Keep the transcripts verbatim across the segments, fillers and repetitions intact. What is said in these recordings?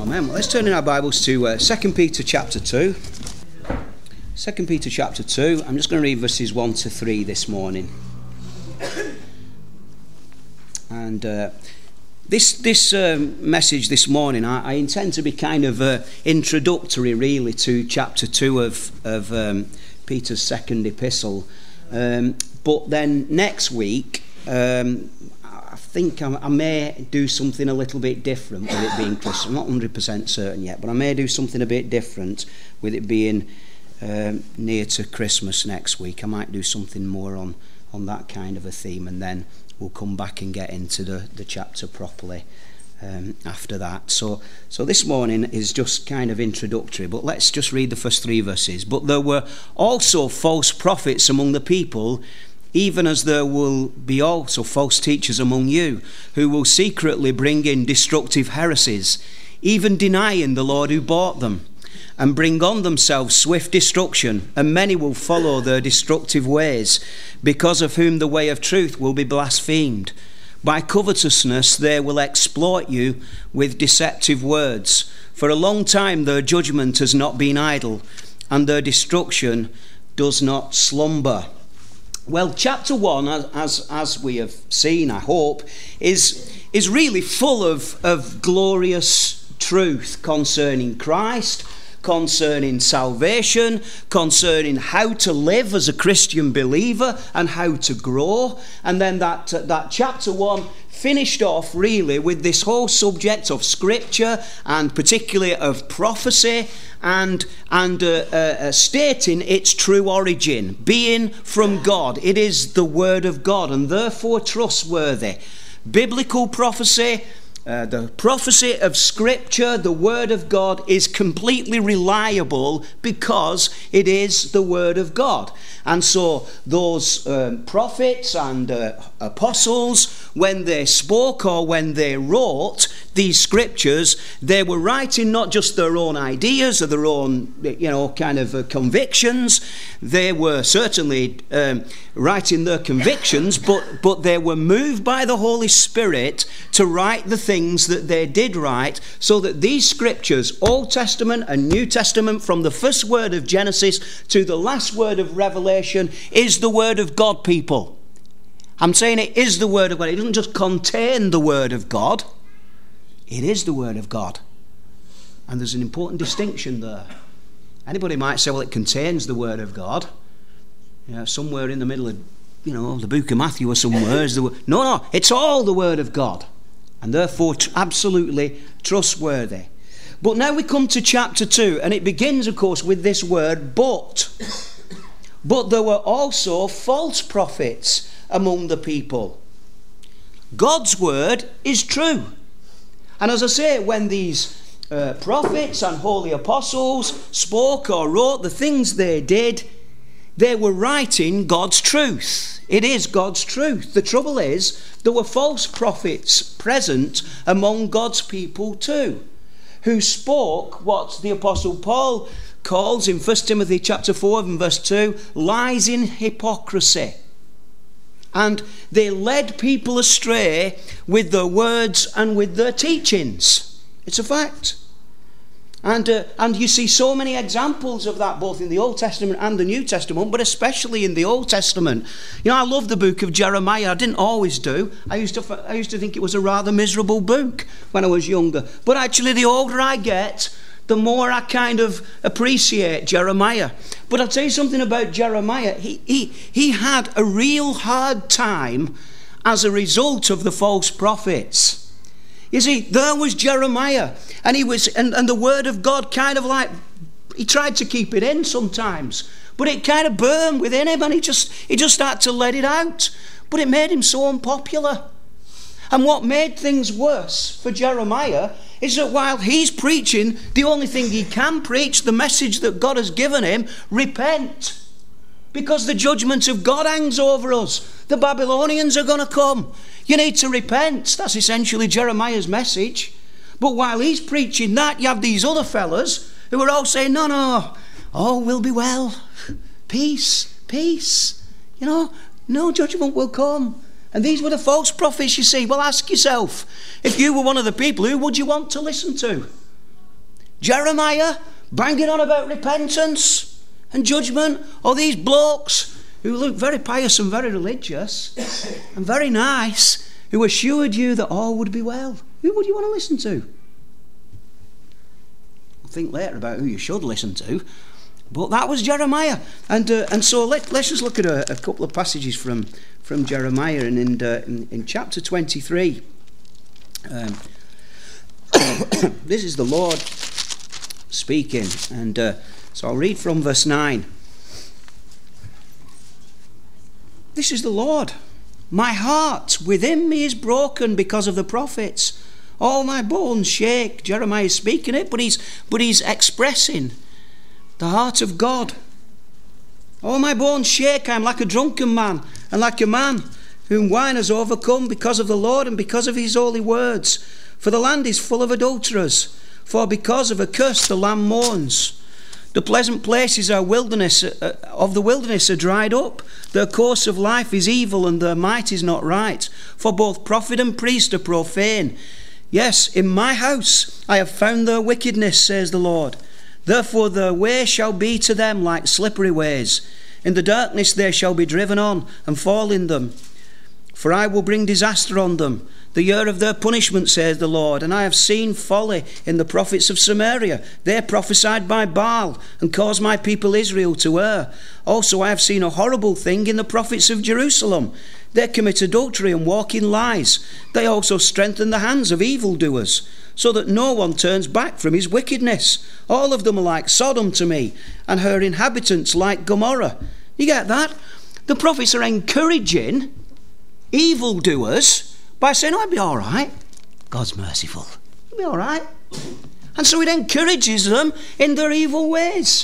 Amen. Well, let's turn in our Bibles to uh, Second Peter chapter two. Second Peter chapter two. I'm just going to read verses one to three this morning. And uh, this this um, message this morning, I, I intend to be kind of uh, introductory, really, to chapter two of of um, Peter's second epistle. Um, but then next week, um, I think I, I may do something a little bit different with it being Christmas. I'm not one hundred percent certain yet, but I may do something a bit different with it being um, near to Christmas next week. I might do something more on, on that kind of a theme, and then we'll come back and get into the, the chapter properly um, after that. So, so this morning is just kind of introductory, but let's just read the first three verses. But there were also false prophets among the people, even as there will be also false teachers among you, who will secretly bring in destructive heresies, even denying the Lord who bought them, and bring on themselves swift destruction. And many will follow their destructive ways, because of whom the way of truth will be blasphemed. By covetousness they will exploit you with deceptive words. For a long time their judgment has not been idle, and their destruction does not slumber. Well, chapter one, as as we have seen, I hope, is is really full of, of glorious truth concerning Christ, concerning salvation, concerning how to live as a Christian believer and how to grow. And then that that chapter one finished off really with this whole subject of Scripture, and particularly of prophecy, and and uh, uh, stating its true origin, being from God. It is the Word of God, and therefore trustworthy. Biblical prophecy, uh, the prophecy of Scripture, the Word of God, is completely reliable because it is the Word of God. And so those um, prophets and uh, apostles, when they spoke or when they wrote these scriptures, they were writing not just their own ideas or their own, you know, kind of uh, convictions. They were certainly um, writing their convictions, but, but they were moved by the Holy Spirit to write the things that they did write, so that these scriptures, Old Testament and New Testament, from the first word of Genesis to the last word of Revelation, is the Word of God, people. I'm saying it is the Word of God. It doesn't just contain the Word of God. It is the Word of God. And there's an important distinction there. Anybody might say, well, it contains the Word of God. You know, somewhere in the middle of, you know, the book of Matthew or somewhere is the word. No, no, it's all the Word of God. And therefore t- absolutely trustworthy. But now we come to chapter two, and it begins, of course, with this word, but. But there were also false prophets among the people. God's word is true. And as I say, when these uh, prophets and holy apostles spoke or wrote the things they did, they were writing God's truth. It is God's truth. The trouble is, there were false prophets present among God's people too, who spoke what the Apostle Paul calls in First Timothy chapter four and verse two, lies in hypocrisy. And they led people astray with their words and with their teachings. It's a fact. And uh, and you see so many examples of that, both in the Old Testament and the New Testament, but especially in the Old Testament. You know, I love the book of Jeremiah. I didn't always do. I used to I used to think it was a rather miserable book when I was younger. But actually, the older I get, the more I kind of appreciate Jeremiah. But I'll tell you something about Jeremiah. He, he, he had a real hard time as a result of the false prophets. You see, there was Jeremiah, and he was, and, and the word of God kind of like, he tried to keep it in sometimes, but it kind of burned within him, and he just, he just started to let it out. But it made him so unpopular. And what made things worse for Jeremiah is that while he's preaching the only thing he can preach, the message that God has given him, repent. Because the judgment of God hangs over us. The Babylonians are going to come. You need to repent. That's essentially Jeremiah's message. But while he's preaching that, you have these other fellas who are all saying, no, no, all will be well. Peace, peace. You know, no judgment will come. And these were the false prophets, you see. Well, ask yourself, if you were one of the people, who would you want to listen to? Jeremiah banging on about repentance and judgment, or these blokes who look very pious and very religious and very nice, who assured you that all would be well? Who would you want to listen to? I'll think later about who you should listen to, but that was Jeremiah. And uh, and so let, let's just look at a, a couple of passages from, from Jeremiah. And in, uh, in, in chapter twenty-three, um, this is the Lord speaking. And uh, so I'll read from verse nine. This is the Lord. My heart within me is broken because of the prophets. All my bones shake. Jeremiah is speaking it, but he's but he's expressing the heart of God. All my bones shake. I am like a drunken man, and like a man whom wine has overcome, because of the Lord and because of his holy words. For the land is full of adulterers, for because of a curse the land mourns. The pleasant places are wilderness, uh, of the wilderness are dried up. Their course of life is evil, and their might is not right. For both prophet and priest are profane. Yes, in my house I have found their wickedness, says the Lord. Therefore their way shall be to them like slippery ways. In the darkness they shall be driven on, and fall in them. For I will bring disaster on them, the year of their punishment, says the Lord. And I have seen folly in the prophets of Samaria. They prophesied by Baal, and caused my people Israel to err. Also I have seen a horrible thing in the prophets of Jerusalem. They commit adultery and walk in lies. They also strengthen the hands of evildoers, so that no one turns back from his wickedness. All of them are like Sodom to me, and her inhabitants like Gomorrah. You get that? The prophets are encouraging evildoers by saying, oh, it'll be all right. God's merciful. It'll be all right. And so it encourages them in their evil ways.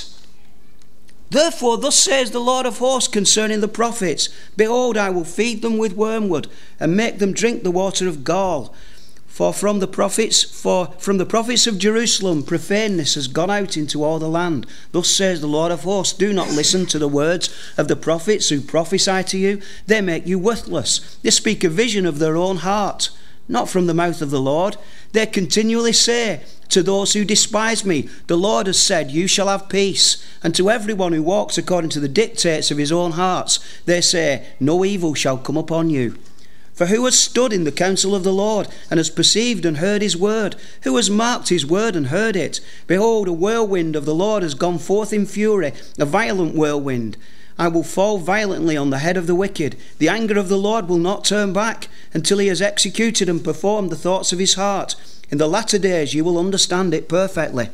Therefore, thus says the Lord of hosts concerning the prophets, behold, I will feed them with wormwood, and make them drink the water of gall. For from the prophets, for from the prophets of Jerusalem, profaneness has gone out into all the land. Thus says the Lord of hosts, do not listen to the words of the prophets who prophesy to you. They make you worthless. They speak a vision of their own heart, not from the mouth of the Lord. They continually say to those who despise me, the Lord has said, you shall have peace. And to everyone who walks according to the dictates of his own hearts, they say, no evil shall come upon you. For who has stood in the counsel of the Lord, and has perceived and heard his word? Who has marked his word and heard it? Behold, a whirlwind of the Lord has gone forth in fury, a violent whirlwind. I will fall violently on the head of the wicked. The anger of the Lord will not turn back, until he has executed and performed the thoughts of his heart. In the latter days you will understand it perfectly.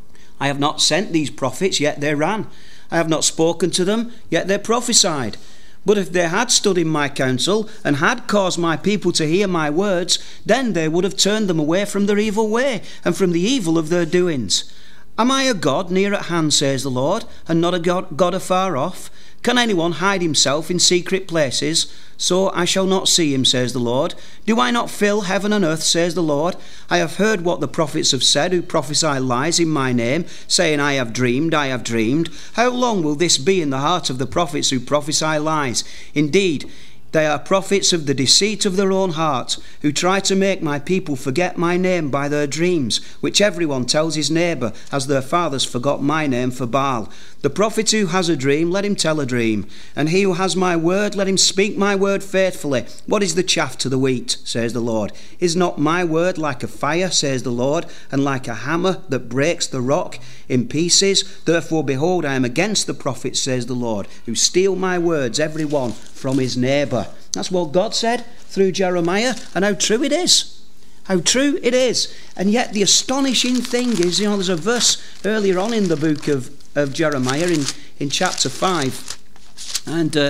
I have not sent these prophets, yet they ran. I have not spoken to them, yet they prophesied. But if they had stood in my counsel, and had caused my people to hear my words, then they would have turned them away from their evil way, and from the evil of their doings. Am I a God near at hand, says the Lord, and not a God, God afar off? Can anyone hide himself in secret places? So I shall not see him, says the Lord. Do I not fill heaven and earth, says the Lord? I have heard what the prophets have said, who prophesy lies in my name, saying, I have dreamed, I have dreamed. How long will this be in the heart of the prophets who prophesy lies? Indeed, they are prophets of the deceit of their own heart, who try to make my people forget my name by their dreams, which everyone tells his neighbour, as their fathers forgot my name for Baal. The prophet who has a dream, let him tell a dream. And he who has my word, let him speak my word faithfully. What is the chaff to the wheat, says the Lord? Is not my word like a fire, says the Lord, and like a hammer that breaks the rock in pieces? Therefore, behold, I am against the prophets, says the Lord, who steal my words, every one from his neighbour. That's what God said through Jeremiah, and how true it is. How true it is. And yet the astonishing thing is, you know, there's a verse earlier on in the book of, of Jeremiah in, in chapter five, and uh,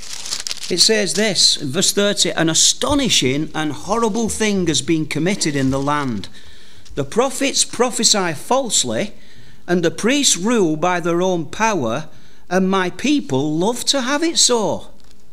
it says this, in verse thirty, an astonishing and horrible thing has been committed in the land. The prophets prophesy falsely, and the priests rule by their own power, and my people love to have it so.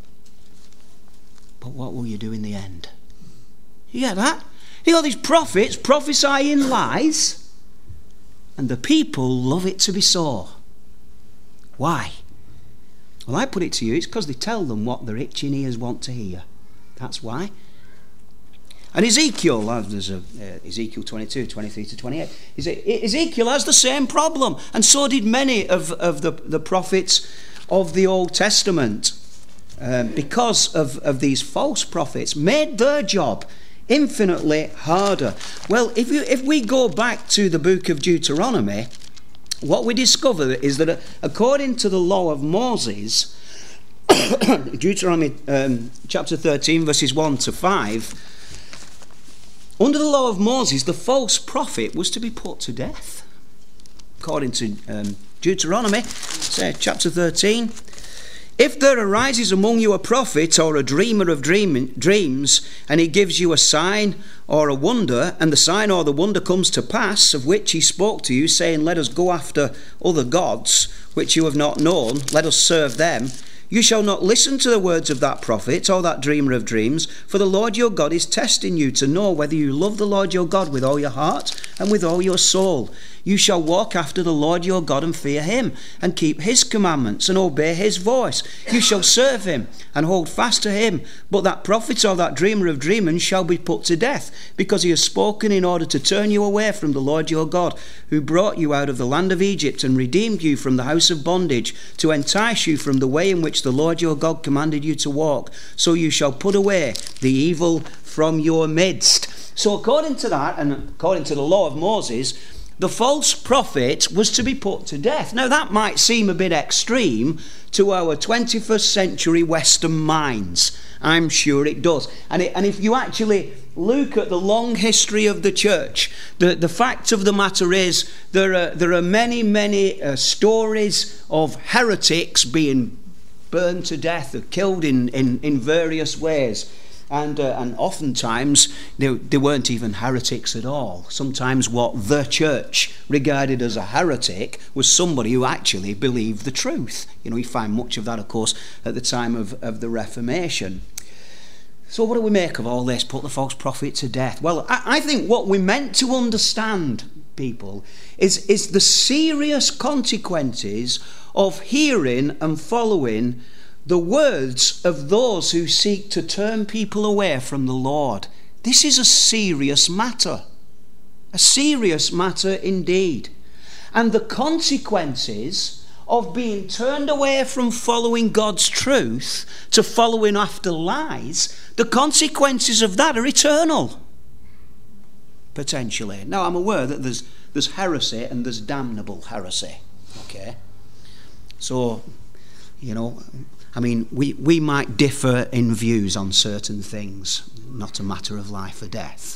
But what will you do in the end? You get that? You got these prophets prophesying lies, and the people love it to be so. Why? Well, I put it to you, it's because they tell them what their itching ears want to hear. That's why. And Ezekiel, uh, there's a, uh, Ezekiel twenty-two, twenty-three to twenty-eight. Ezekiel has the same problem, and so did many of, of the, the prophets of the Old Testament. Um, because of, of these false prophets, made their job infinitely harder. Well, if you if we go back to the book of Deuteronomy, what we discover is that according to the law of Moses, Deuteronomy um, chapter thirteen, verses one to five, under the law of Moses, the false prophet was to be put to death. According to um, Deuteronomy, say chapter thirteen, if there arises among you a prophet or a dreamer of dream, dreams, and he gives you a sign or a wonder, and the sign or the wonder comes to pass, of which he spoke to you, saying, let us go after other gods, which you have not known, let us serve them, you shall not listen to the words of that prophet or that dreamer of dreams, for the Lord your God is testing you to know whether you love the Lord your God with all your heart and with all your soul. You shall walk after the Lord your God and fear him, and keep his commandments and obey his voice. You shall serve him and hold fast to him. But that prophet or that dreamer of dreams shall be put to death, because he has spoken in order to turn you away from the Lord your God, who brought you out of the land of Egypt and redeemed you from the house of bondage, to entice you from the way in which the Lord your God commanded you to walk. So you shall put away the evil from your midst. So according to that, and according to the law of Moses, the false prophet was to be put to death. Now that might seem a bit extreme to our twenty-first century Western minds. I'm sure it does. And, it, and if you actually look at the long history of the church, the, the fact of the matter is there are, there are many, many uh, stories of heretics being burned to death or killed in, in, in various ways. And, uh, and oftentimes they, they weren't even heretics at all. Sometimes what the church regarded as a heretic was somebody who actually believed the truth. You know, we find much of that, of course, at the time of, of the Reformation. So what do we make of all this? Put the false prophet to death. Well, I, I think what we're meant to understand, people, is, is the serious consequences of hearing and following the words of those who seek to turn people away from the Lord. This is a serious matter. A serious matter indeed. And the consequences of being turned away from following God's truth to following after lies, the consequences of that are eternal. Potentially. Now, I'm aware that there's, there's heresy and there's damnable heresy. Okay? So, you know, I mean, we, we might differ in views on certain things, not a matter of life or death.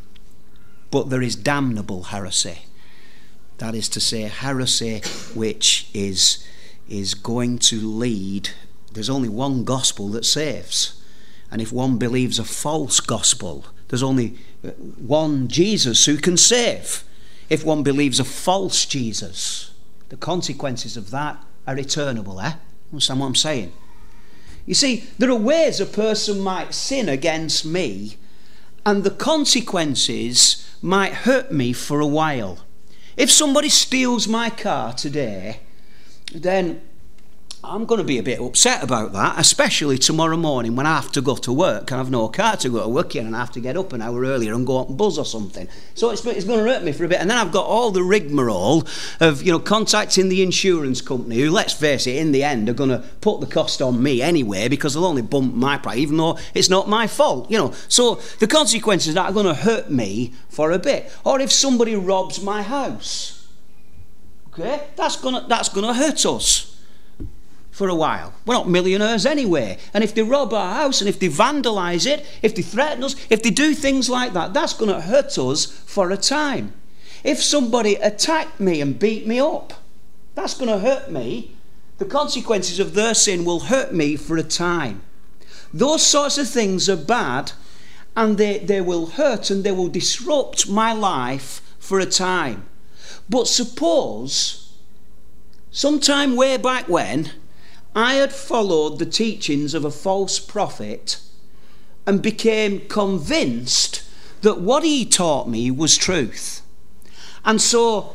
But there is damnable heresy. That is to say, heresy which is, is going to lead... There's only one gospel that saves. And if one believes a false gospel, there's only one Jesus who can save. If one believes a false Jesus, the consequences of that are eternal, eh? Understand what I'm saying? You see, there are ways a person might sin against me, and the consequences might hurt me for a while. If somebody steals my car today, then I'm going to be a bit upset about that, especially tomorrow morning when I have to go to work and I've no car to go to work in, and I have to get up an hour earlier and go out and buzz or something. So it's, it's going to hurt me for a bit. And then I've got all the rigmarole of, you know, contacting the insurance company, who, let's face it, in the end are going to put the cost on me anyway, because they'll only bump my price, even though it's not my fault, you know. So the consequences of that are going to hurt me for a bit. Or if somebody robs my house, okay, that's going to, that's going to hurt us for a while. We're not millionaires anyway. And if they rob our house, and if they vandalise it, if they threaten us, if they do things like that, that's going to hurt us for a time. If somebody attacked me and beat me up, that's going to hurt me. The consequences of their sin will hurt me for a time. Those sorts of things are bad, and they, they will hurt and they will disrupt my life for a time. But suppose, sometime way back when, I had followed the teachings of a false prophet and became convinced that what he taught me was truth. And so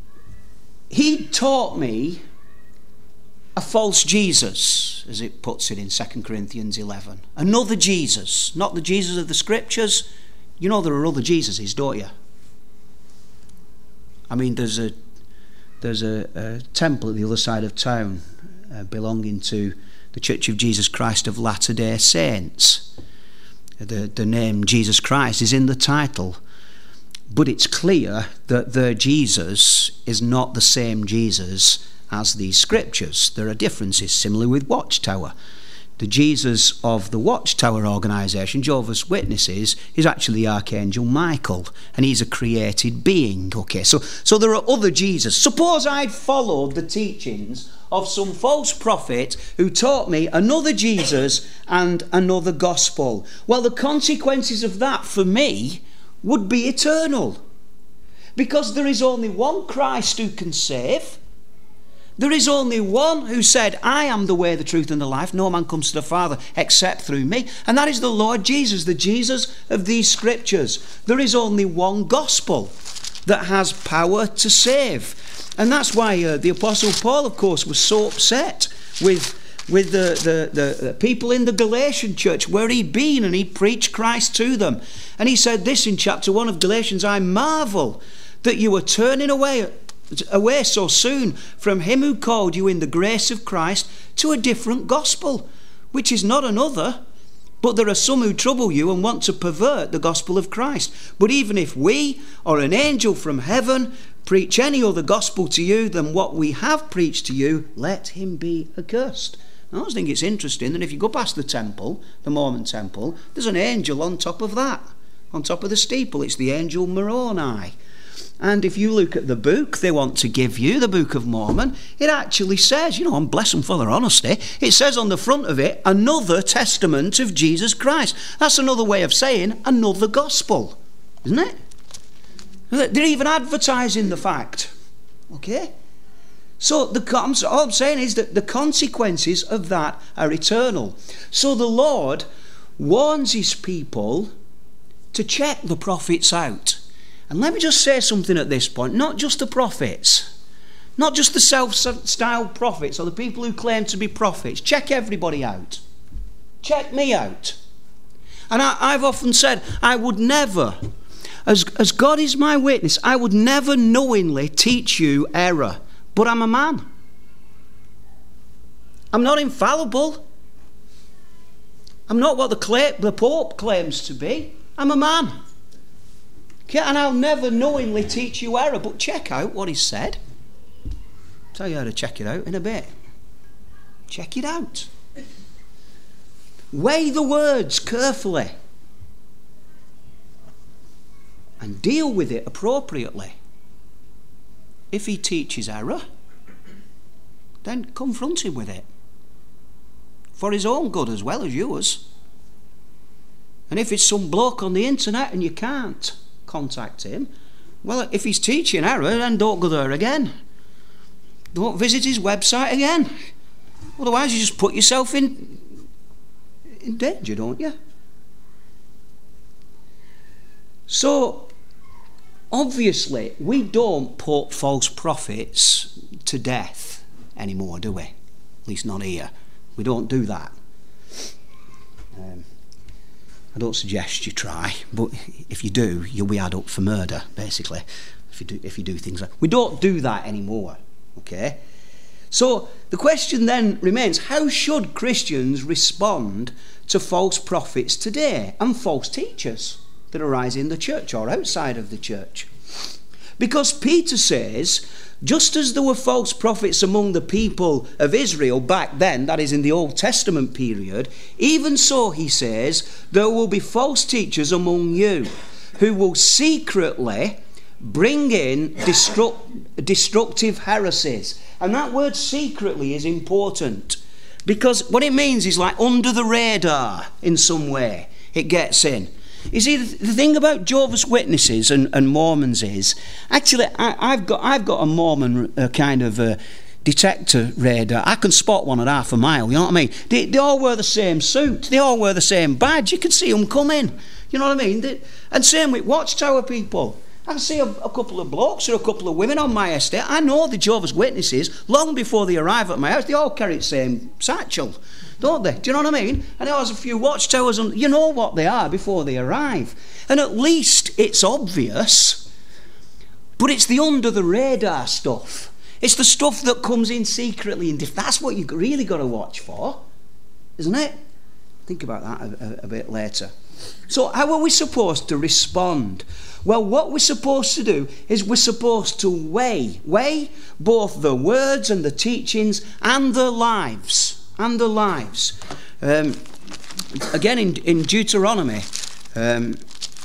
he taught me a false Jesus, as it puts it in Second Corinthians eleven. Another Jesus, not the Jesus of the Scriptures, you know there are other Jesuses, don't you? I mean, there's a there's a, a temple at the other side of town uh, belonging to the Church of Jesus Christ of Latter-day Saints. The, the name Jesus Christ is in the title, but it's clear that their Jesus is not the same Jesus as these scriptures. There are differences, similarly with Watchtower. The Jesus of the Watchtower organisation, Jehovah's Witnesses, is actually the Archangel Michael, and he's a created being. Okay, so, so there are other Jesus. Suppose I'd followed the teachings of some false prophet who taught me another Jesus and another gospel. Well, the consequences of that for me would be eternal, because there is only one Christ who can save. There is only one who said, I am the way, the truth and the life. No man comes to the Father except through me. And that is the Lord Jesus, the Jesus of these scriptures. There is only one gospel that has power to save. And that's why uh, the Apostle Paul, of course, was so upset with, with the, the, the, the people in the Galatian church where he'd been, and he preached Christ to them. And he said this in chapter one of Galatians, I marvel that you are turning away away so soon from him who called you in the grace of Christ to a different gospel, which is not another, but there are some who trouble you and want to pervert the gospel of Christ. But even if we or an angel from heaven preach any other gospel to you than what we have preached to you, let him be accursed. I always think it's interesting that if you go past the temple, the Mormon temple, there's an angel on top of that, on top of the steeple. It's the angel Moroni. And if you look at the book they want to give you, the Book of Mormon, it actually says, you know, and bless them for their honesty, it says on the front of it, another testament of Jesus Christ. That's another way of saying another gospel, isn't it? They're even advertising the fact. Okay? So the, all I'm saying is that the consequences of that are eternal. So the Lord warns his people to check the prophets out. And let me just say something at this point. Not just the prophets. Not just the self-styled prophets or the people who claim to be prophets. Check everybody out. Check me out. And I, I've often said, I would never, as, as God is my witness, I would never knowingly teach you error. But I'm a man. I'm not infallible. I'm not what the, cla- the Pope claims to be. I'm a man. And I'll never knowingly teach you error, but check out what he said. I'll tell you how to check it out in a bit. Check it out. Weigh the words carefully and deal with it appropriately. If he teaches error, then confront him with it, for his own good as well as yours. And if it's some bloke on the internet and you can't contact him, well, if he's teaching error, then don't go there again. Don't visit his website again. Otherwise you just put yourself in in danger, don't you? So obviously we don't put false prophets to death anymore, do we? At least not here. We don't do that. um, I don't suggest you try, but if you do, you'll be had up for murder, basically, if you do if you do things like we don't do that anymore. Okay? So the question then remains, how should Christians respond to false prophets today and false teachers that arise in the church or outside of the church? Because Peter says, just as there were false prophets among the people of Israel back then, that is in the Old Testament period, even so, he says, there will be false teachers among you who will secretly bring in destruct, destructive heresies. And that word secretly is important, because what it means is like under the radar in some way. It gets in. You see, the thing about Jehovah's Witnesses and, and Mormons is, actually, I, I've got I've got a Mormon uh, kind of uh, detector radar. I can spot one at half a mile. You know what I mean? They, they all wear the same suit. They all wear the same badge. You can see them coming. You know what I mean? They, and same with Watchtower people. I can see a, a couple of blokes or a couple of women on my estate. I know the Jehovah's Witnesses long before they arrive at my house. They all carry the same satchel. don't they? Do you know what I mean? And there's a few watchtowers, and you know what they are before they arrive. And at least it's obvious, but it's the under-the-radar stuff. It's the stuff that comes in secretly, and that's what you've really got to watch for, isn't it? Think about that a, a, a bit later. So how are we supposed to respond? Well, what we're supposed to do is we're supposed to weigh, weigh both the words and the teachings and the lives, and the lives. Um, again, in, in Deuteronomy, um,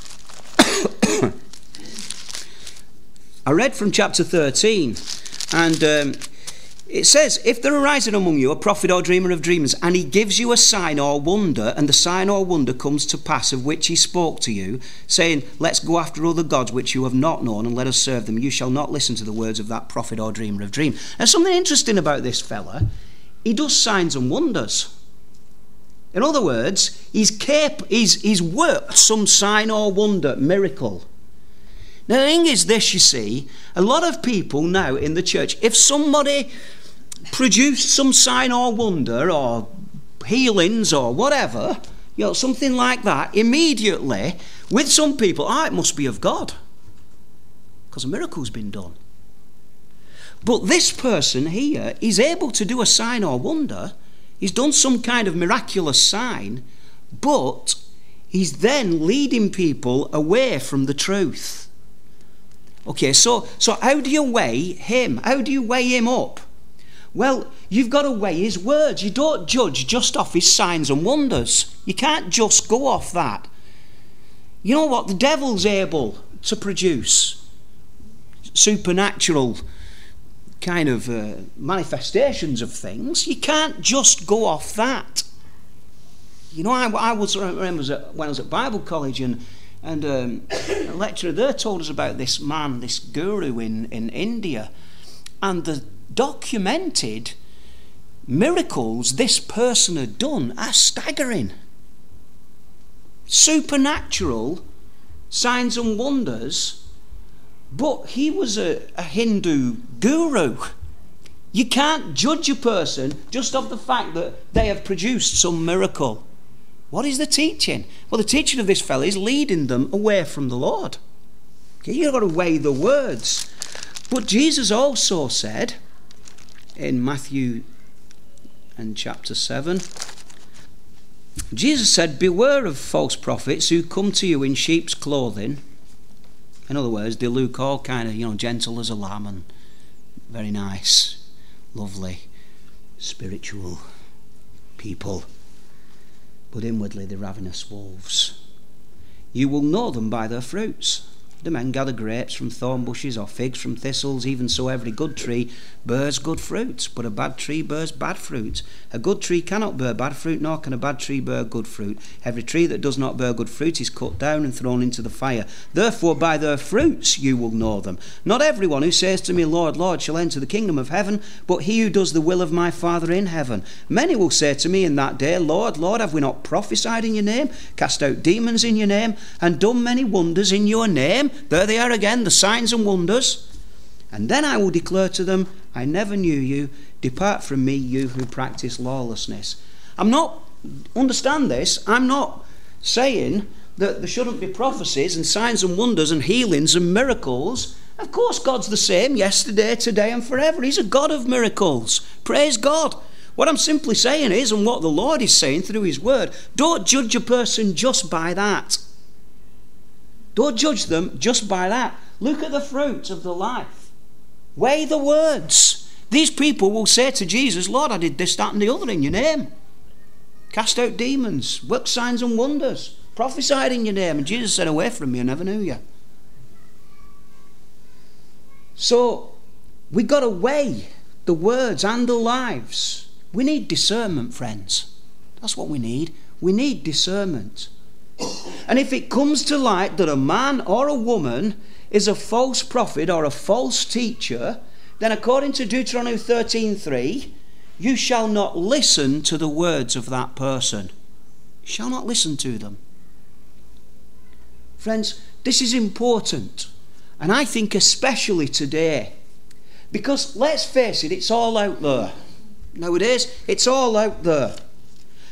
I read from chapter thirteen, and um, it says, if there arises among you a prophet or dreamer of dreams, and he gives you a sign or wonder, and the sign or wonder comes to pass of which he spoke to you, saying, let's go after other gods which you have not known, and let us serve them, you shall not listen to the words of that prophet or dreamer of dream. There's something interesting about this fella. He does signs and wonders. In other words, he's, cap- he's, he's worked some sign or wonder, miracle. Now, the thing is this, you see, a lot of people now in the church, if somebody produced some sign or wonder or healings or whatever, you know, something like that, immediately, with some people, ah, it must be of God, because a miracle's been done. But this person here is able to do a sign or wonder. He's done some kind of miraculous sign, but he's then leading people away from the truth. Okay, so, so how do you weigh him? How do you weigh him up? Well, you've got to weigh his words. You don't judge just off his signs and wonders. You can't just go off that. You know what? The devil's able to produce supernatural kind of uh, manifestations of things. You can't just go off that. You know, I, I was I remember when I was at Bible college, and And um, a lecturer there told us about this man, this guru in, in India, and the documented miracles this person had done are staggering. Supernatural signs and wonders, but he was a, a Hindu guru. You can't judge a person just off the fact that they have produced some miracle. What is the teaching? Well, the teaching of this fellow is leading them away from the Lord. Okay, you've got to weigh the words. But Jesus also said in Matthew and chapter seven, Jesus said, beware of false prophets who come to you in sheep's clothing. In other words, they look all kind of, you know, gentle as a lamb and very nice, lovely, spiritual people, but inwardly they're ravenous wolves. You will know them by their fruits. Do men gather grapes from thorn bushes or figs from thistles? Even so every good tree bears good fruits, but a bad tree bears bad fruit. A good tree cannot bear bad fruit, nor can a bad tree bear good fruit. Every tree that does not bear good fruit is cut down and thrown into the fire. Therefore by their fruits you will know them. Not everyone who says to me, Lord, Lord, shall enter the kingdom of heaven, but he who does the will of my Father in heaven. Many will say to me in that day, Lord, Lord, have we not prophesied in your name, cast out demons in your name, and done many wonders in your name? There they are again, the signs and wonders. And then I will declare to them, I never knew you. Depart from me, you who practice lawlessness. I'm not, understand this, I'm not saying that there shouldn't be prophecies and signs and wonders and healings and miracles. Of course God's the same yesterday, today and forever. He's a God of miracles. Praise God. What I'm simply saying is, and what the Lord is saying through his word, don't judge a person just by that. Don't judge them just by that. Look at the fruit of the life. Weigh the words. These people will say to Jesus, Lord, I did this, that and the other in your name. Cast out demons, worked signs and wonders, prophesied in your name. And Jesus said, away from me, I never knew you. So we've got to weigh the words and the lives. We need discernment, friends. That's what we need. We need discernment. And if it comes to light that a man or a woman is a false prophet or a false teacher, then according to Deuteronomy thirteen three, you shall not listen to the words of that person. You shall not listen to them. Friends, this is important. And I think especially today. Because let's face it, it's all out there. Nowadays, it's all out there.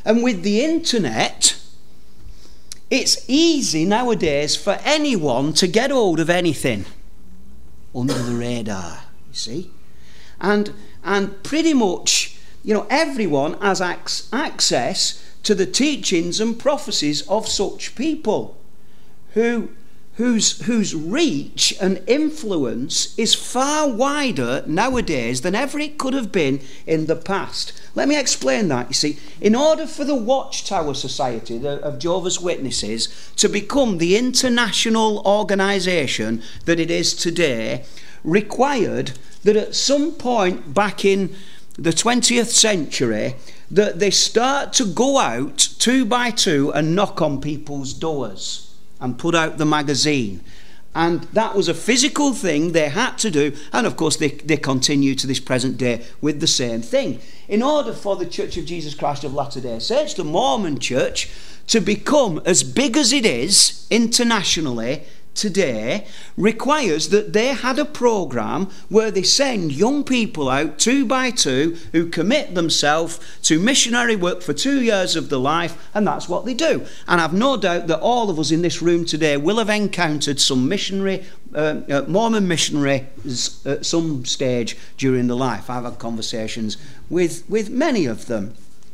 And with the internet, it's easy nowadays for anyone to get hold of anything under the radar, you see. And, and pretty much, you know, everyone has ac- access to the teachings and prophecies of such people who, whose, whose reach and influence is far wider nowadays than ever it could have been in the past. Let me explain that. You see, in order for the Watchtower Society the, of Jehovah's Witnesses to become the international organisation that it is today, required that at some point back in the twentieth century that they start to go out two by two and knock on people's doors and put out the magazine. And that was a physical thing they had to do, and of course they, they continue to this present day with the same thing. In order for the Church of Jesus Christ of Latter-day Saints, the Mormon Church, to become as big as it is internationally today, requires that they had a program where they send young people out two by two who commit themselves to missionary work for two years of their life, and that's what they do. And I've no doubt that all of us in this room today will have encountered some missionary uh, uh, Mormon missionaries at some stage during their life. I've had conversations with with many of them.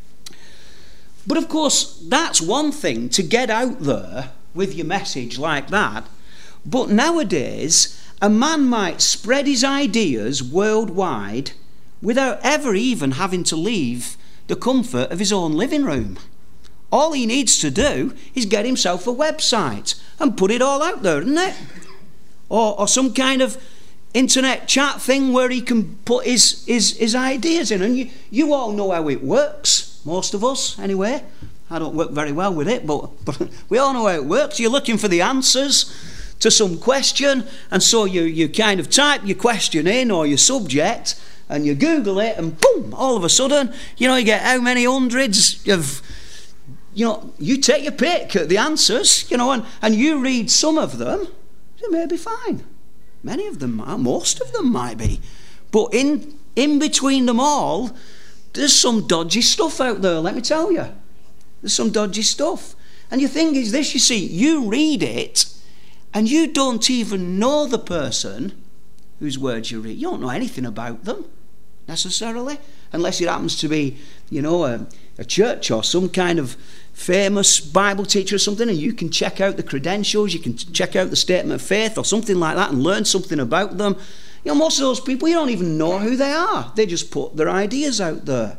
But of course that's one thing, to get out there with your message like that. But nowadays, a man might spread his ideas worldwide without ever even having to leave the comfort of his own living room. All he needs to do is get himself a website and put it all out there, isn't it? Or, or some kind of internet chat thing where he can put his, his, his ideas in. And you, you all know how it works, most of us anyway. I don't work very well with it, but, but we all know how it works. You're looking for the answers to some question, and so you, you kind of type your question in or your subject and you Google it, and boom, all of a sudden, you know, you get how many hundreds of, you know, you take your pick at the answers, you know, and, and you read some of them, they may be fine. Many of them, most of them might be. But in, in between them all, there's some dodgy stuff out there, let me tell you. There's some dodgy stuff. And your thing is this, you see, you read it, and you don't even know the person whose words you read. You don't know anything about them, necessarily, unless it happens to be, you know, a, a church or some kind of famous Bible teacher or something, and you can check out the credentials, you can check out the statement of faith or something like that and learn something about them. You know, most of those people, you don't even know who they are. They just put their ideas out there.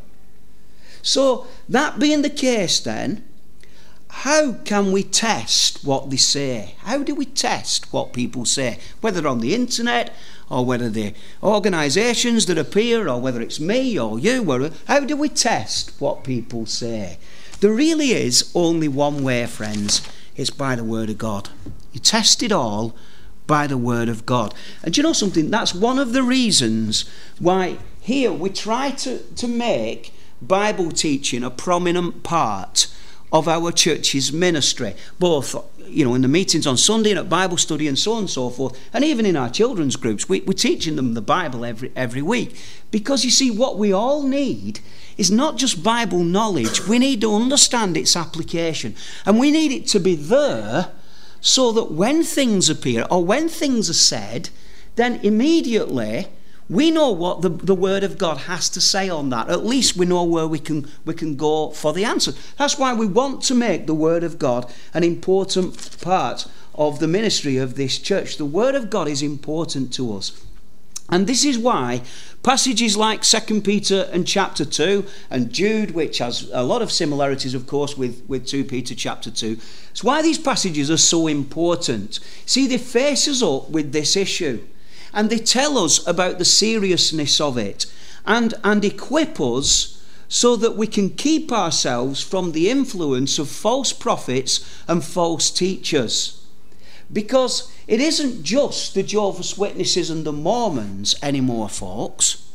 So, that being the case then, how can we test what they say? How do we test what people say? Whether on the internet, or whether they're organisations that appear, or whether it's me or you, or how do we test what people say? There really is only one way, friends. It's by the Word of God. You test it all by the Word of God. And do you know something? That's one of the reasons why here we try to, to make Bible teaching a prominent part of our church's ministry, both, you know, in the meetings on Sunday and at Bible study and so on and so forth, and even in our children's groups. We, we're teaching them the Bible every every week, because you see, what we all need is not just Bible knowledge. We need to understand its application, and we need it to be there so that when things appear or when things are said, then immediately we know what the, the Word of God has to say on that. At least we know where we can we can go for the answer. That's why we want to make the Word of God an important part of the ministry of this church. The Word of God is important to us. And this is why passages like Second Peter and chapter two and Jude, which has a lot of similarities, of course, with, with Second Peter chapter two, it's why these passages are so important. See, they face us up with this issue. And they tell us about the seriousness of it, and, and equip us so that we can keep ourselves from the influence of false prophets and false teachers. Because it isn't just the Jehovah's Witnesses and the Mormons anymore, folks.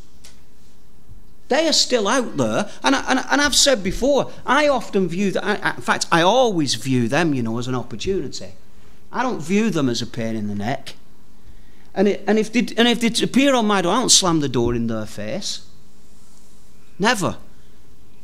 They are still out there, and, I, and, and I've said before, I often view that, I, in fact, I always view them, you know, as an opportunity. I don't view them as a pain in the neck. And, it, and, if they, and if they appear on my door, I don't slam the door in their face. Never.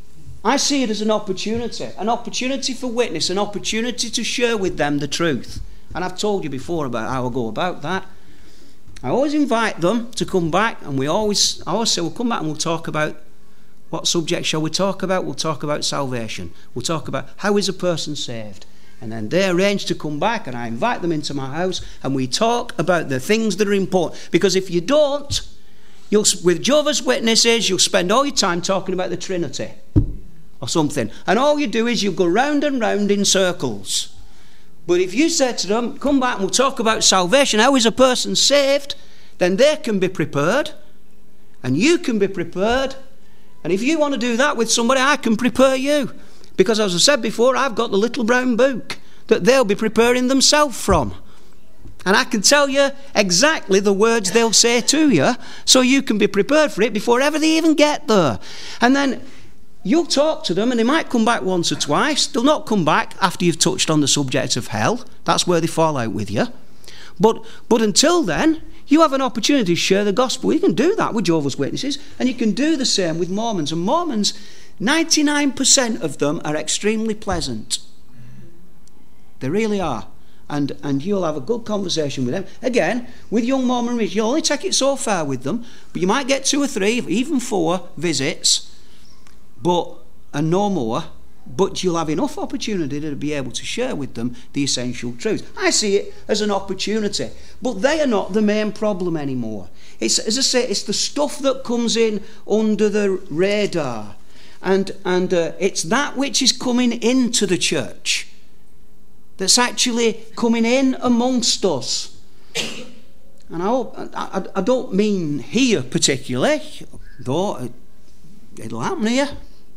I see it as an opportunity, an opportunity for witness, an opportunity to share with them the truth. And I've told you before about how I go about that. I always invite them to come back, and we always, I always say, we'll come back and we'll talk about, what subject shall we talk about? We'll talk about salvation. We'll talk about how is a person saved. And then they arrange to come back, and I invite them into my house, and we talk about the things that are important. Because if you don't, you'll, with Jehovah's Witnesses, you'll spend all your time talking about the Trinity or something. And all you do is you go round and round in circles. But if you say to them, come back and we'll talk about salvation, how is a person saved, then they can be prepared, and you can be prepared. And if you want to do that with somebody, I can prepare you. Because as I said before, I've got the little brown book that they'll be preparing themselves from. And I can tell you exactly the words they'll say to you, so you can be prepared for it before ever they even get there. And then you'll talk to them, and they might come back once or twice. They'll not come back after you've touched on the subject of hell. That's where they fall out with you. But, but until then, you have an opportunity to share the gospel. You can do that with Jehovah's Witnesses, and you can do the same with Mormons. And Mormons, ninety-nine percent of them are extremely pleasant. They really are. And, and you'll have a good conversation with them. Again, with young Mormon, you'll only take it so far with them, but you might get two or three, even four visits, but and no more, but you'll have enough opportunity to be able to share with them the essential truth. I see it as an opportunity, but they are not the main problem anymore. It's, as I say, it's the stuff that comes in under the radar, and, and uh, it's that which is coming into the church that's actually coming in amongst us. And I, hope, I, I don't mean here particularly, though it'll happen here.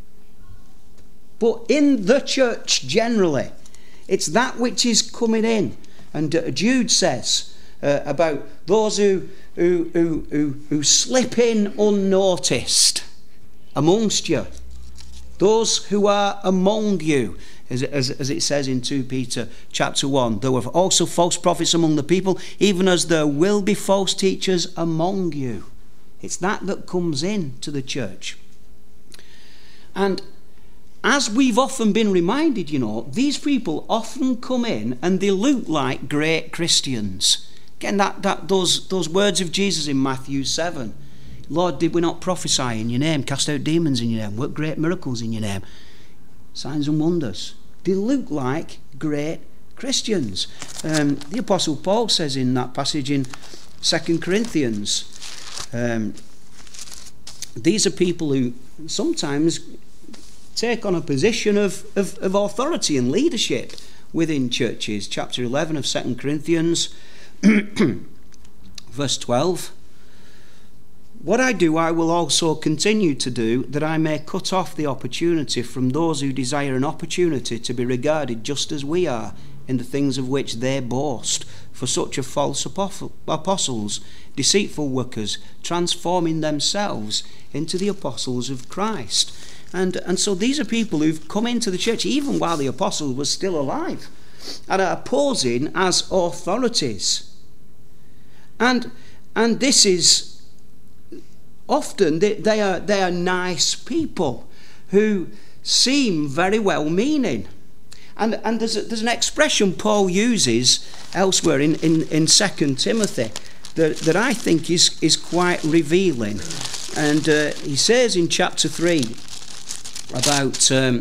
But in the church generally, it's that which is coming in. And uh, Jude says uh, about those who, who, who, who, who slip in unnoticed amongst you, those who are among you, as, as, as it says in Second Peter chapter one, there were also false prophets among the people, even as there will be false teachers among you. It's that that comes in to the church. And as we've often been reminded, you know, these people often come in and they look like great Christians. Again, that, that those, those words of Jesus in Matthew seven. Lord, did we not prophesy in your name, cast out demons in your name, work great miracles in your name, signs and wonders? They look like great Christians. Um, the Apostle Paul says in that passage in Second Corinthians, um, these are people who sometimes take on a position of, of, of authority and leadership within churches. Chapter eleven of Second Corinthians, verse twelve. What I do, I will also continue to do, that I may cut off the opportunity from those who desire an opportunity to be regarded just as we are in the things of which they boast. For such are false apostles, deceitful workers, transforming themselves into the apostles of Christ. And, and so these are people who've come into the church even while the apostle was still alive and are posing as authorities. And, and this is often, they, they, are, they are nice people who seem very well-meaning. And, and there's, a, there's an expression Paul uses elsewhere in, in, in Second Timothy that, that I think is, is quite revealing. And uh, he says in chapter three about um,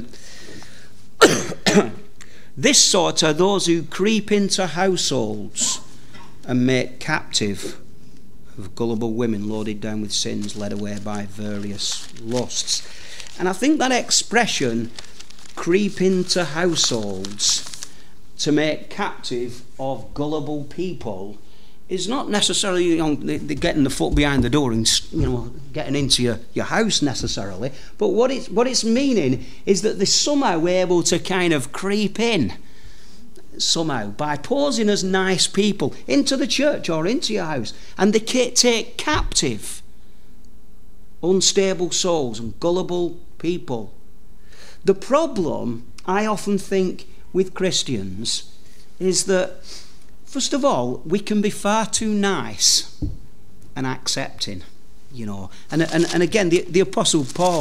this sort are those who creep into households and make captive of gullible women loaded down with sins, led away by various lusts. And I think that expression, creep into households to make captive of gullible people, is not necessarily, you know, getting the foot behind the door and, you know, getting into your, your house necessarily. But what it's, what it's meaning is that they're somehow able to kind of creep in somehow by posing as nice people into the church or into your house, and they take captive unstable souls and gullible people. The problem, I often think, with Christians is that, first of all, we can be far too nice and accepting, you know. And and, and again, the, the Apostle Paul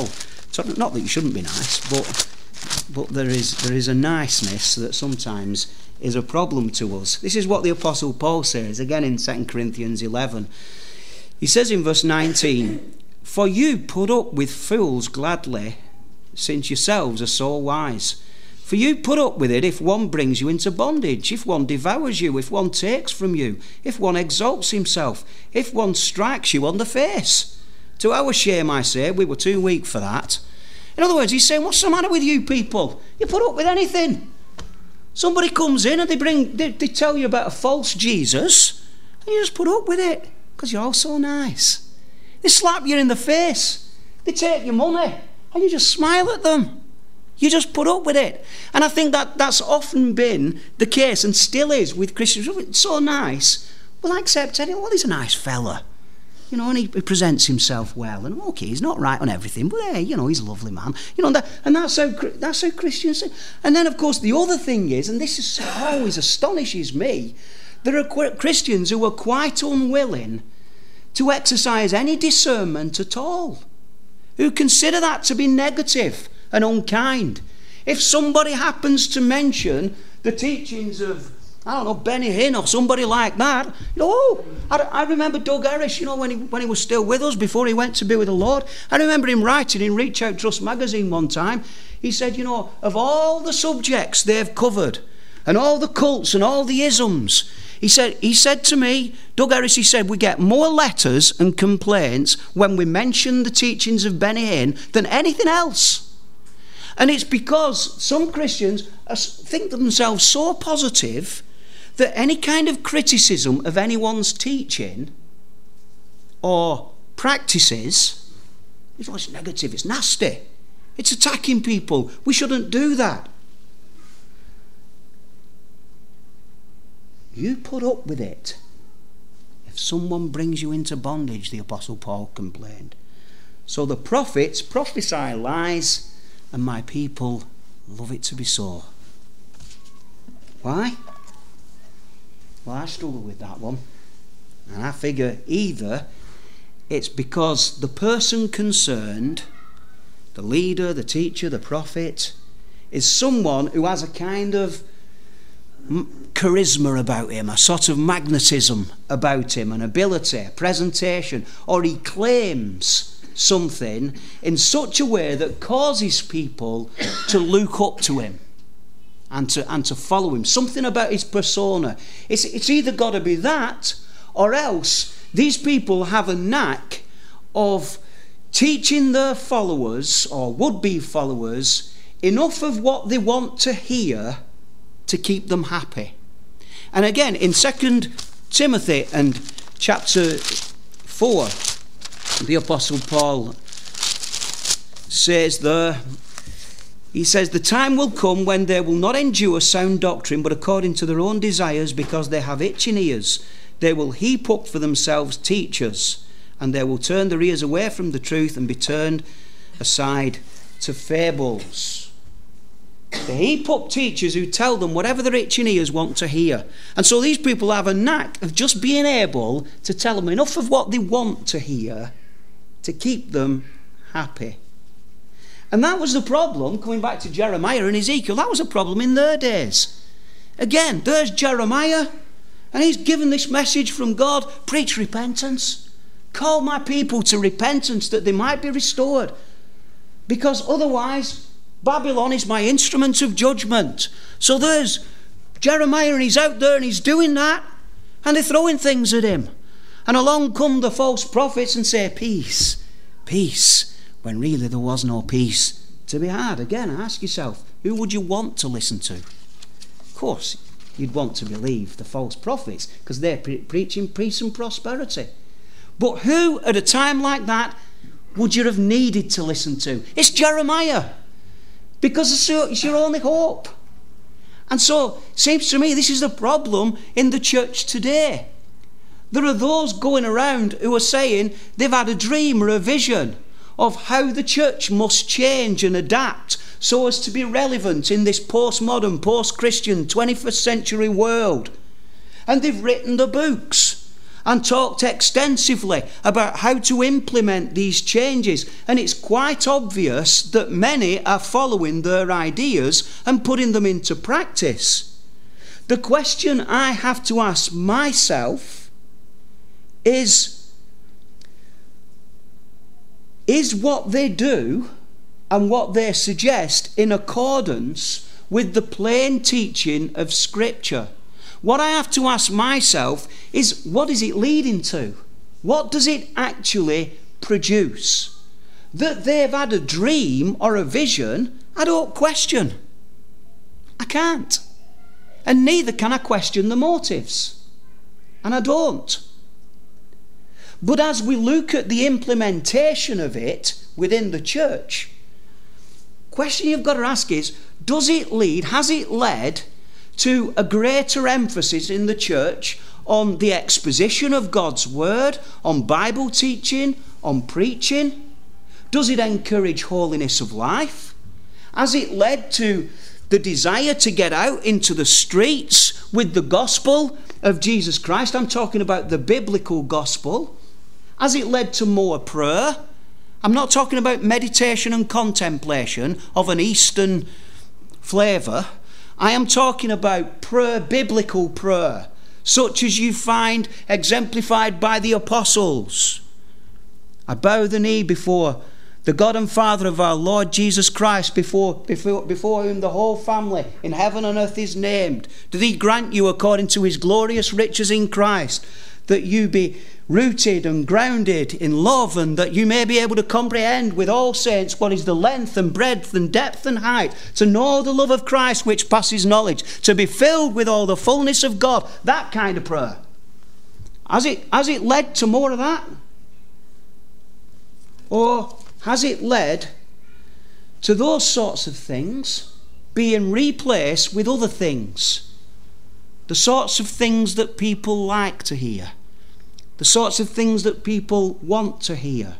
So not that you shouldn't be nice, but but there is there is a niceness that sometimes is a problem to us. This is what the Apostle Paul says, again in Second Corinthians eleven. He says in verse nineteen, "For you put up with fools gladly, since yourselves are so wise. For you put up with it if one brings you into bondage, if one devours you, if one takes from you, if one exalts himself, if one strikes you on the face. To our shame, I say, we were too weak for that." In other words, he's saying, what's the matter with you people? You put up with anything. Somebody comes in and they bring, they, they tell you about a false Jesus, and you just put up with it because you're all so nice. They slap you in the face. They take your money, and you just smile at them. You just put up with it. And I think that that's often been the case and still is with Christians. It's so nice. Well, I accept anyone. Well, he's a nice fella. You know, and he, he presents himself well. And okay, he's not right on everything, but hey, you know, he's a lovely man. You know, and, that, and that's how that's how Christians say. And then, of course, the other thing is, and this is always astonishes me, there are Christians who are quite unwilling to exercise any discernment at all, who consider that to be negative and unkind. If somebody happens to mention the teachings of, I don't know, Benny Hinn or somebody like that, you know, oh, I, I remember Doug Harris, you know, when he, when he was still with us before he went to be with the Lord. I remember him writing in Reach Out Trust magazine one time. He said, you know, of all the subjects they've covered and all the cults and all the isms, he said, he said to me, Doug Harris, he said, we get more letters and complaints when we mention the teachings of Benny Hinn than anything else. And it's because some Christians think themselves so positive that any kind of criticism of anyone's teaching or practices is well, it's negative, it's nasty, it's attacking people. We shouldn't do that. You put up with it. If someone brings you into bondage, the Apostle Paul complained. So the prophets prophesy lies, and my people love it to be so. Why? Well, I struggle with that one. And I figure either it's because the person concerned, the leader, the teacher, the prophet, is someone who has a kind of charisma about him, a sort of magnetism about him, an ability, a presentation, or he claims something in such a way that causes people to look up to him and to and to follow him. Something about his persona. It's, it's either got to be that, or else these people have a knack of teaching their followers or would-be followers enough of what they want to hear to keep them happy. And again, in Second Timothy and chapter four, the Apostle Paul says there, he says, the time will come when they will not endure sound doctrine, but according to their own desires, because they have itching ears, they will heap up for themselves teachers, and they will turn their ears away from the truth and be turned aside to fables. They heap up teachers who tell them whatever their itching ears want to hear. And so these people have a knack of just being able to tell them enough of what they want to hear to keep them happy. And that was the problem, coming back to Jeremiah and Ezekiel, that was a problem in their days. Again, there's Jeremiah, and he's given this message from God, preach repentance. Call my people to repentance that they might be restored. Because otherwise, Babylon is my instrument of judgment. So there's Jeremiah, and he's out there and he's doing that, and they're throwing things at him. And along come the false prophets and say, peace, peace, when really there was no peace to be had. Again, ask yourself, who would you want to listen to? Of course, you'd want to believe the false prophets, because they're pre- preaching peace and prosperity. But who, at a time like that, would you have needed to listen to? It's Jeremiah, because it's your only hope. And so, it seems to me this is the problem in the church today. There are those going around who are saying they've had a dream or a vision of how the church must change and adapt so as to be relevant in this postmodern, post-Christian, twenty-first century world. And they've written the books. and talked extensively about how to implement these changes. And it's quite obvious that many are following their ideas and putting them into practice. The question I have to ask myself is, is what they do and what they suggest in accordance with the plain teaching of Scripture? What I have to ask myself is, what is it leading to? What does it actually produce? That they've had a dream or a vision, I don't question. I can't. And neither can I question the motives. And I don't. But as we look at the implementation of it within the church, the question you've got to ask is, does it lead, has it led to a greater emphasis in the church on the exposition of God's word, on Bible teaching, on preaching? Does it encourage holiness of life? Has it led to the desire to get out into the streets with the gospel of Jesus Christ? I'm talking about the biblical gospel. Has it led to more prayer? I'm not talking about meditation and contemplation of an Eastern flavour. I am talking about prayer, biblical prayer, such as you find exemplified by the apostles. I bow the knee before the God and Father of our Lord Jesus Christ, before, before, before whom the whole family in heaven and earth is named. Did he grant you, according to his glorious riches in Christ, that you be rooted and grounded in love, and that you may be able to comprehend with all saints what is the length and breadth and depth and height, to know the love of Christ which passes knowledge, to be filled with all the fullness of God. That kind of prayer. Has it, has it led to more of that? Or has it led to those sorts of things being replaced with other things? The sorts of things that people like to hear. The sorts of things that people want to hear.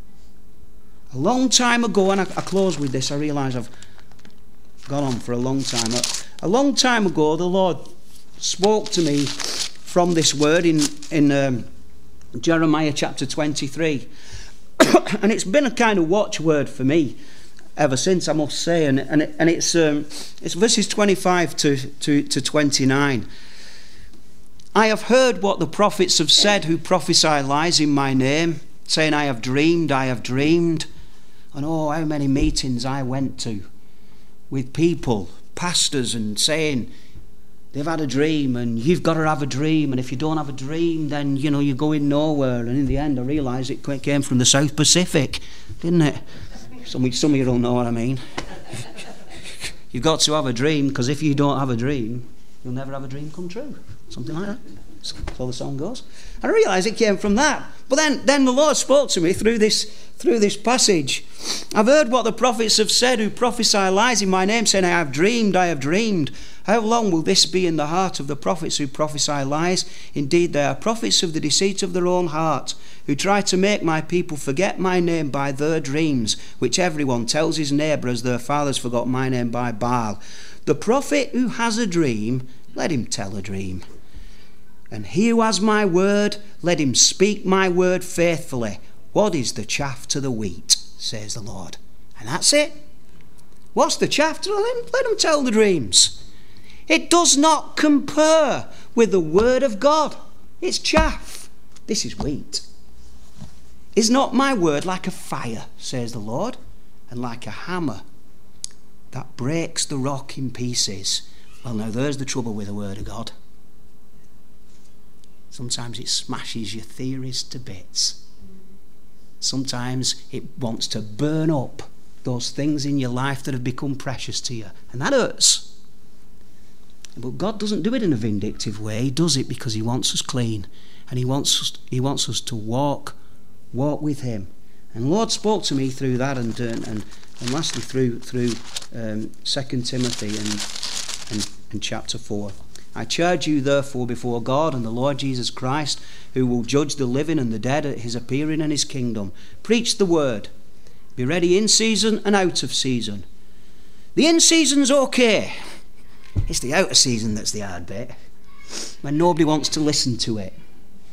A long time ago, and I, I close with this, I realise I've gone on for a long time. A, a long time ago, the Lord spoke to me from this word in, in um, Jeremiah chapter twenty-three. And it's been a kind of watchword for me ever since, I must say. And, and, it, and it's, um, it's verses twenty-five to, to, to twenty-nine. I have heard what the prophets have said who prophesy lies in my name, saying, I have dreamed, I have dreamed. And oh, how many meetings I went to with people, pastors, and saying they've had a dream and you've got to have a dream, and if you don't have a dream, then, you know, you're going nowhere. And in the end, I realised it came from the South Pacific, didn't it? Some, some of you don't know what I mean. You've got to have a dream, because if you don't have a dream, you'll never have a dream come true. Something like that. That's how the song goes. And I realised it came from that. But then, then the Lord spoke to me through this, through this passage. I've heard what the prophets have said who prophesy lies in my name, saying, I have dreamed, I have dreamed. How long will this be in the heart of the prophets who prophesy lies? Indeed, they are prophets of the deceit of their own heart, who try to make my people forget my name by their dreams, which everyone tells his neighbour as their fathers forgot my name by Baal. The prophet who has a dream, let him tell a dream. And he who has my word, let him speak my word faithfully. What is the chaff to the wheat, says the Lord. And that's it. What's the chaff to let him, let him tell the dreams. It does not compare with the word of God. It's chaff. This is wheat. Is not my word like a fire, says the Lord, and like a hammer that breaks the rock in pieces? Well, now there's the trouble with the word of God. Sometimes it smashes your theories to bits. Sometimes it wants to burn up those things in your life that have become precious to you. And that hurts. But God doesn't do it in a vindictive way. He does it because he wants us clean. And he wants us, he wants us to walk, walk with him. And the Lord spoke to me through that, and and, and, and lastly through through um, Second Timothy and, and, and chapter four. I charge you therefore before God and the Lord Jesus Christ, who will judge the living and the dead at his appearing in his kingdom. Preach the word. Be ready in season and out of season. The in season's okay. It's the out of season that's the hard bit, when nobody wants to listen to it.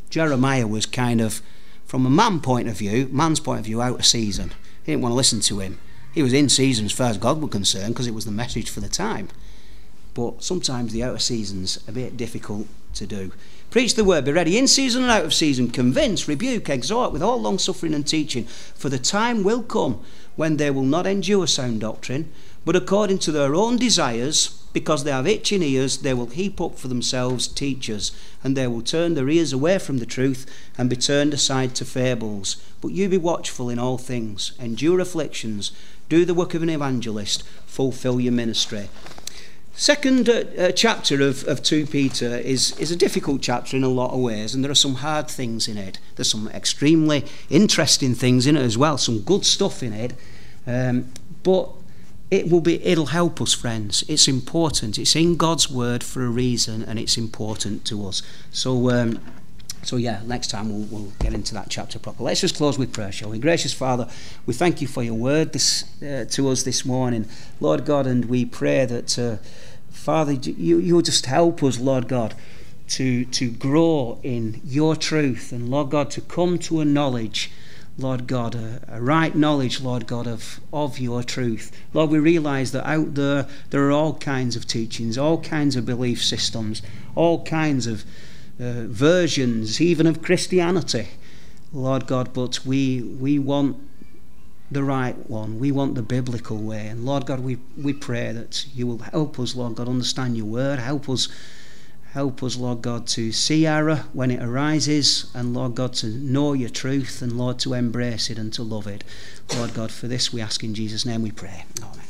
Jeremiah was kind of, from a man point of view, man's point of view, out of season. He didn't want to listen to him. He was in season as far as God was concerned because it was the message for the time. But sometimes the out of season's a bit difficult to do. Preach the word, be ready in season and out of season, convince, rebuke, exhort with all long suffering and teaching. For the time will come when they will not endure sound doctrine, but according to their own desires, because they have itching ears, they will heap up for themselves teachers, and they will turn their ears away from the truth and be turned aside to fables. But you be watchful in all things, endure afflictions, do the work of an evangelist, fulfill your ministry. Second uh, uh, chapter of, of Second Peter is, is a difficult chapter in a lot of ways, and there are some hard things in it. There's some extremely interesting things in it as well, some good stuff in it. Um, but it will be, it'll help us, friends. It's important. It's in God's word for a reason, and it's important to us. So, um, so yeah, next time we'll, we'll get into that chapter properly. Let's just close with prayer, shall we? Gracious Father, we thank you for your word this, uh, to us this morning, Lord God, and we pray that, uh, Father, you, you'll just help us, Lord God, to, to grow in your truth, and Lord God, to come to a knowledge, Lord God, a, a right knowledge, Lord God, of, of your truth. Lord, we realise that out there, there are all kinds of teachings, all kinds of belief systems, all kinds of uh, versions, even of Christianity, Lord God, but we we want the right one. We want the biblical way. And Lord God, we, we pray that you will help us, Lord God, understand your word. Help us, help us, Lord God, to see error when it arises, and Lord God, to know your truth, and Lord, to embrace it and to love it. Lord God, for this we ask in Jesus' name we pray. Amen.